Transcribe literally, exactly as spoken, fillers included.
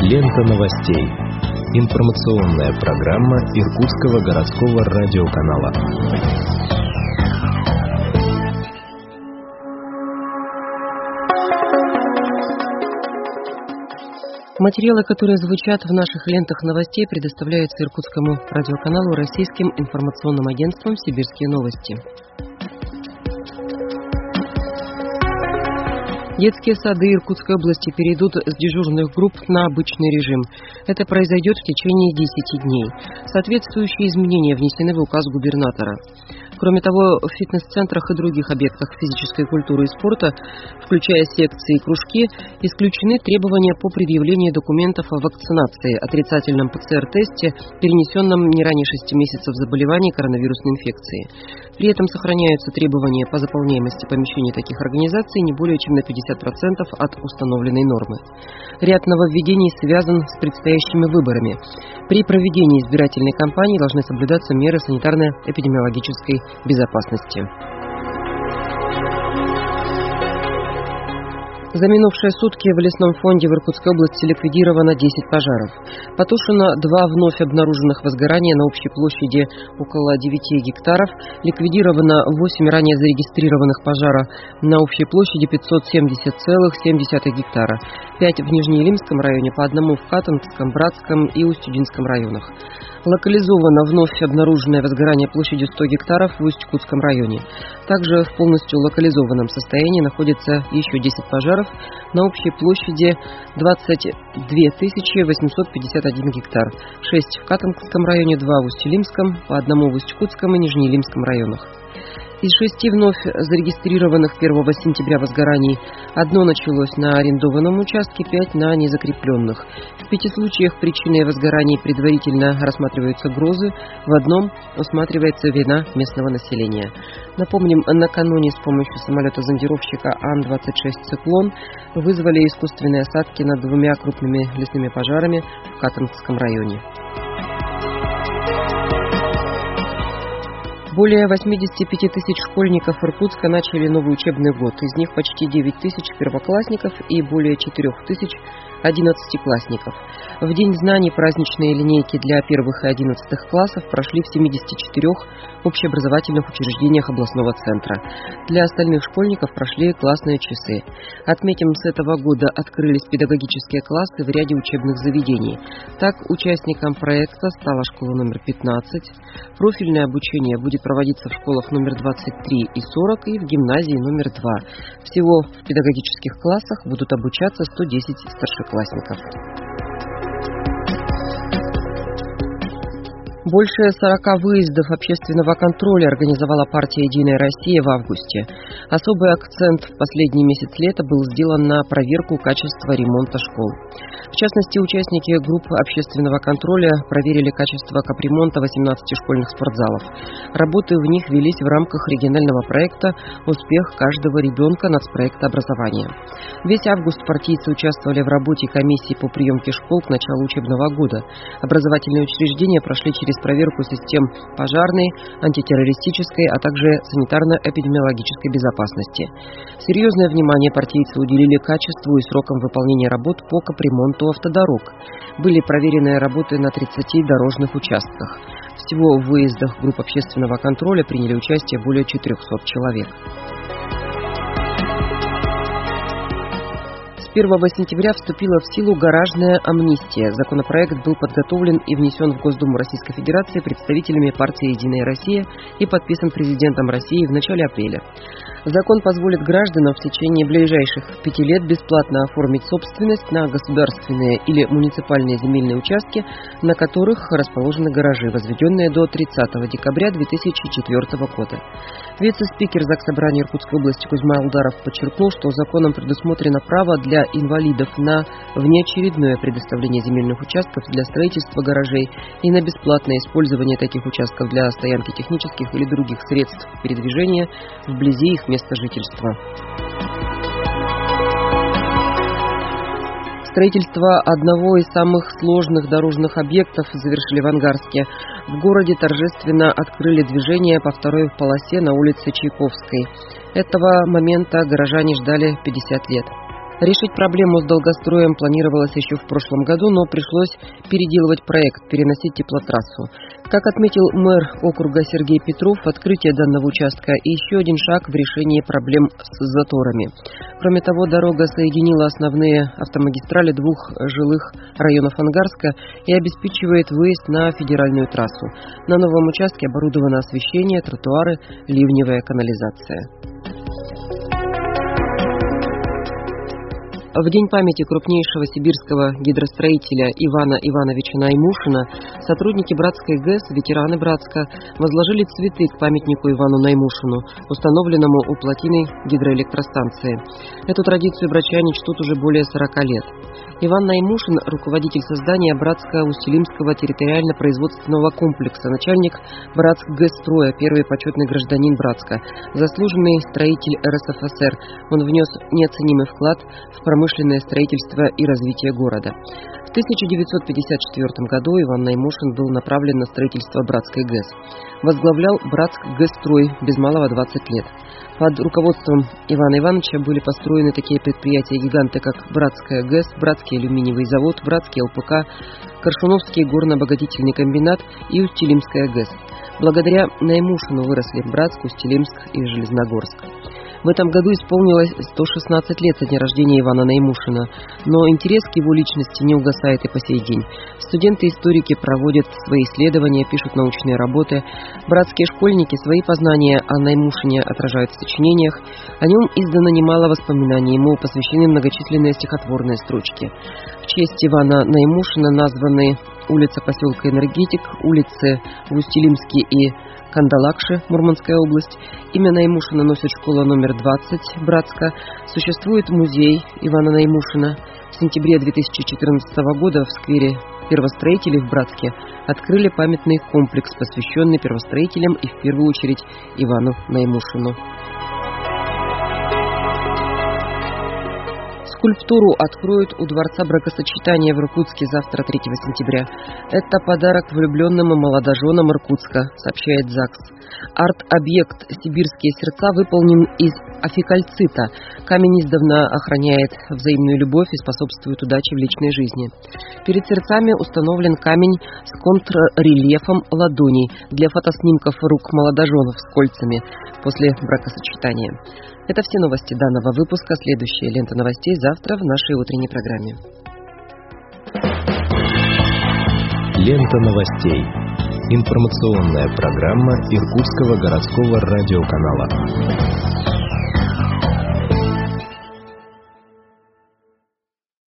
Лента новостей. Информационная программа Иркутского городского радиоканала. Материалы, которые звучат в наших лентах новостей, предоставляются Иркутскому радиоканалу российским информационным агентством «Сибирские новости». Детские сады Иркутской области перейдут с дежурных групп на обычный режим. Это произойдет в течение десяти дней. Соответствующие изменения внесены в указ губернатора. Кроме того, в фитнес-центрах и других объектах физической культуры и спорта, включая секции и кружки, исключены требования по предъявлению документов о вакцинации, отрицательном ПЦР-тесте, перенесенном не ранее шести месяцев заболевания коронавирусной инфекции. При этом сохраняются требования по заполняемости помещений таких организаций не более чем на пятьдесят процентов от установленной нормы. Ряд нововведений связан с предстоящими выборами. При проведении избирательной кампании должны соблюдаться меры санитарно-эпидемиологической безопасности. За минувшие сутки в лесном фонде в Иркутской области ликвидировано десять пожаров. Потушено два вновь обнаруженных возгорания на общей площади около девяти гектаров. Ликвидировано восемь ранее зарегистрированных пожаров на общей площади пятьсот семьдесят целых семь десятых гектара. пять в Нижнеилимском районе, по одному в Катанском, Братском и Устюдинском районах. Локализовано вновь обнаруженное возгорание площадью сто гектаров в Усть-Кутском районе. Также в полностью локализованном состоянии находится еще десять пожаров на общей площади двадцать две тысячи восемьсот пятьдесят один гектар. шесть в Катанском районе, два в Усть-Илимском, по одному в Усть-Кутском и Нижнеилимском районах. Из шести вновь зарегистрированных первого сентября возгораний одно началось на арендованном участке, пять на незакрепленных. В пяти случаях причиной возгораний предварительно рассматриваются грозы, в одном усматривается вина местного населения. Напомним, накануне с помощью самолета-зондировщика Ан двадцать шесть «Циклон» вызвали искусственные осадки над двумя крупными лесными пожарами в Катанском районе. Более восьмидесяти пяти тысяч школьников Иркутска начали новый учебный год. Из них почти девять тысяч первоклассников и более четырех тысяч одиннадцатиклассников. В День знаний праздничные линейки для первых и одиннадцатых классов прошли в семидесяти четырёх общеобразовательных учреждениях областного центра. Для остальных школьников прошли классные часы. Отметим, с этого года открылись педагогические классы в ряде учебных заведений. Так, участником проекта стала школа номер пятнадцать. Профильное обучение будет проводиться в школах номер двадцать три и сорок и в гимназии номер два. Всего в педагогических классах будут обучаться сто десять старшеклассников. Больше сорока выездов общественного контроля организовала партия «Единая Россия» в августе. Особый акцент в последний месяц лета был сделан на проверку качества ремонта школ. В частности, участники группы общественного контроля проверили качество капремонта восемнадцати школьных спортзалов. Работы в них велись в рамках регионального проекта «Успех каждого ребенка» нацпроекта образования. Весь август партийцы участвовали в работе комиссии по приемке школ к началу учебного года. Образовательные учреждения прошли через проверку систем пожарной, антитеррористической, а также санитарно-эпидемиологической безопасности. Серьезное внимание партийцы уделили качеству и срокам выполнения работ по капремонту автодорог. Были проверены работы на тридцати дорожных участках. Всего в выездах групп общественного контроля приняли участие более четырехсот человек. С первого сентября вступила в силу гаражная амнистия. Законопроект был подготовлен и внесен в Госдуму Российской Федерации представителями партии «Единая Россия» и подписан президентом России в начале апреля. Закон позволит гражданам в течение ближайших пяти лет бесплатно оформить собственность на государственные или муниципальные земельные участки, на которых расположены гаражи, возведенные до тридцатого декабря две тысячи четвёртого года. Вице-спикер Заксобрания Иркутской области Кузьма Алдаров подчеркнул, что законом предусмотрено право для инвалидов на внеочередное предоставление земельных участков для строительства гаражей и на бесплатное использование таких участков для стоянки технических или других средств передвижения вблизи их места жительства. Строительство одного из самых сложных дорожных объектов завершили в Ангарске. В городе торжественно открыли движение по второй полосе на улице Чайковской. Этого момента горожане ждали пятьдесят лет. Решить проблему с долгостроем планировалось еще в прошлом году, но пришлось переделывать проект, переносить теплотрассу. Как отметил мэр округа Сергей Петров, открытие данного участка – еще один шаг в решении проблем с заторами. Кроме того, дорога соединила основные автомагистрали двух жилых районов Ангарска и обеспечивает выезд на федеральную трассу. На новом участке оборудовано освещение, тротуары, ливневая канализация. В день памяти крупнейшего сибирского гидростроителя Ивана Ивановича Наймушина сотрудники Братской ГЭС, ветераны Братска, возложили цветы к памятнику Ивану Наймушину, установленному у плотины гидроэлектростанции. Эту традицию братчане чтут уже более сорока лет. Иван Наймушин – руководитель создания Братско-Устилимского территориально-производственного комплекса, начальник Братск-ГЭС-строя, первый почетный гражданин Братска, заслуженный строитель эр эс эф эс эр. Он внес неоценимый вклад в промышленное строительство и развитие города. В тысяча девятьсот пятьдесят четвёртом году Иван Наймушин был направлен на строительство Братской ГЭС. Возглавлял Братск-ГЭС-строй без малого двадцать лет. Под руководством Ивана Ивановича были построены такие предприятия-гиганты, как Братская ГЭС, Братский алюминиевый завод, Братский эл пэ ка, Коршуновский горно-обогатительный комбинат и Устилимская ГЭС. Благодаря Наймушину выросли Братск, Устилимск и Железногорск. В этом году исполнилось сто шестнадцать лет со дня рождения Ивана Наймушина, но интерес к его личности не угасает и по сей день. Студенты-историки проводят свои исследования, пишут научные работы. Братские школьники свои познания о Наймушине отражают в сочинениях. О нем издано немало воспоминаний, ему посвящены многочисленные стихотворные строчки. В честь Ивана Наймушина названы улица поселка Энергетик, улицы в Устилимске и Кандалакше, Мурманская область. Имя Наймушина носит школа номер двадцать Братска. Существует музей Ивана Наймушина. В сентябре две тысячи четырнадцатого года в сквере первостроителей в Братске открыли памятный комплекс, посвященный первостроителям и в первую очередь Ивану Наймушину. Скульптуру откроют у Дворца бракосочетания в Иркутске завтра, третьего сентября. Это подарок влюбленным и молодоженам Иркутска, сообщает ЗАГС. Арт-объект «Сибирские сердца» выполнен из афикальцита. Камень издавна охраняет взаимную любовь и способствует удаче в личной жизни. Перед сердцами установлен камень с контррельефом ладоней для фотоснимков рук молодоженов с кольцами после бракосочетания. Это все новости данного выпуска. Следующая лента новостей завтра в нашей утренней программе. Лента новостей. Информационная программа Иркутского городского радиоканала.